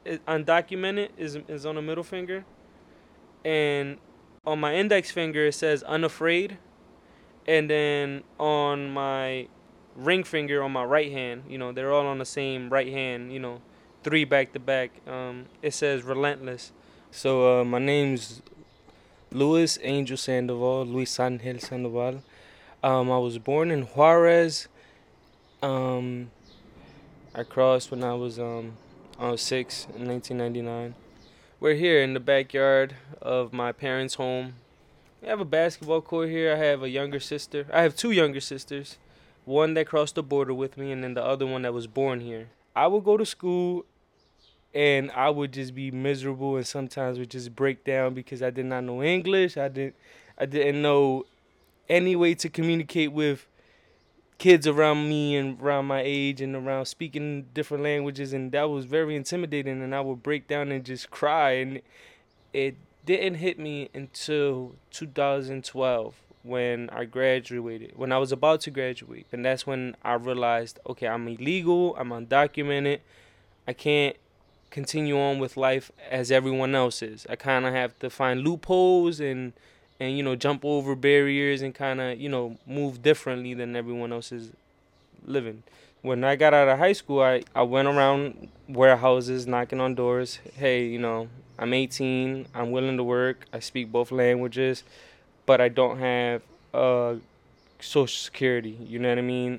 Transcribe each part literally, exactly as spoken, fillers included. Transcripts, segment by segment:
It, undocumented is is on the middle finger, and on my index finger it says unafraid, and then on my ring finger on my right hand, you know, they're all on the same right hand, you know, three back to back. Um, it says relentless. So uh, my name's Luis Angel Sandoval, Luis Angel Sandoval. Um, I was born in Juarez. Um, I crossed when I was um, I was six in nineteen ninety-nine. We're here in the backyard of my parents' home. We have a basketball court here. I have a younger sister. I have two younger sisters. One that crossed the border with me, and then the other one that was born here. I would go to school, and I would just be miserable, and sometimes would just break down because I did not know English. I didn't, I didn't know any way to communicate with kids around me and around my age and around speaking different languages, and that was very intimidating. And I would break down and just cry, and it didn't hit me until two thousand twelve when I graduated, when I was about to graduate. And that's when I realized, okay, I'm illegal, I'm undocumented, I can't continue on with life as everyone else is. I kind of have to find loopholes and and you know jump over barriers and kind of you know move differently than everyone else is living. When I got out of high school, I, I went around warehouses knocking on doors. Hey, you know, I'm eighteen. I'm willing to work. I speak both languages, but I don't have uh, social security. You know what I mean?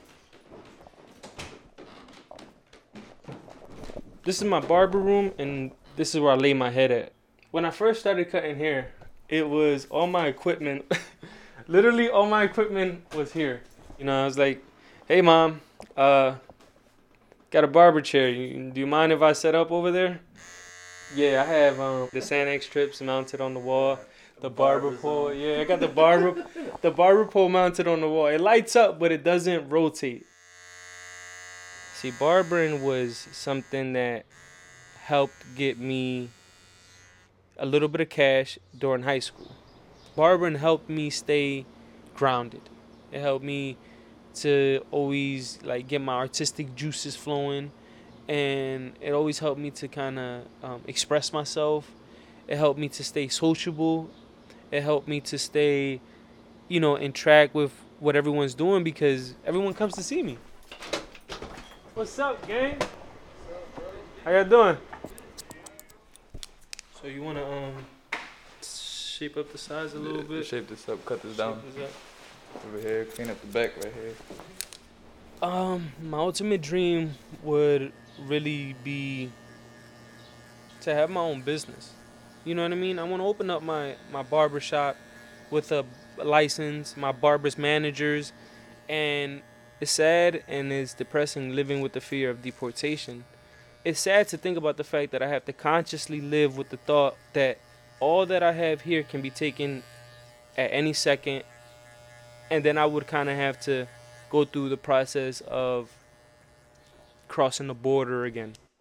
This is my barber room, and this is where I lay my head at. When I first started cutting hair, it was all my equipment. Literally, all my equipment was here. You know, I was like, "Hey, mom, uh, got a barber chair. You, do you mind if I set up over there?" Yeah, I have um, the Sanex strips mounted on the wall. The barber pole. Yeah, I got the barber, the barber pole mounted on the wall. It lights up, but it doesn't rotate. See, barbering was something that helped get me a little bit of cash during high school. Barbering helped me stay grounded. It helped me to always like get my artistic juices flowing, and it always helped me to kind of um, express myself. It helped me to stay sociable. It helped me to stay, you know, in track with what everyone's doing because everyone comes to see me. What's up, gang? How y'all doing? So you wanna um shape up the sides a little Yeah, bit? shape this up, cut this down. Shape this up. Over here, clean up the back right here. Um, my ultimate dream would really be to have my own business. You know what I mean? I want to open up my my barber shop with a license, my barber's managers, and it's sad and it's depressing living with the fear of deportation. It's sad to think about the fact that I have to consciously live with the thought that all that I have here can be taken at any second, and then I would kind of have to go through the process of crossing the border again.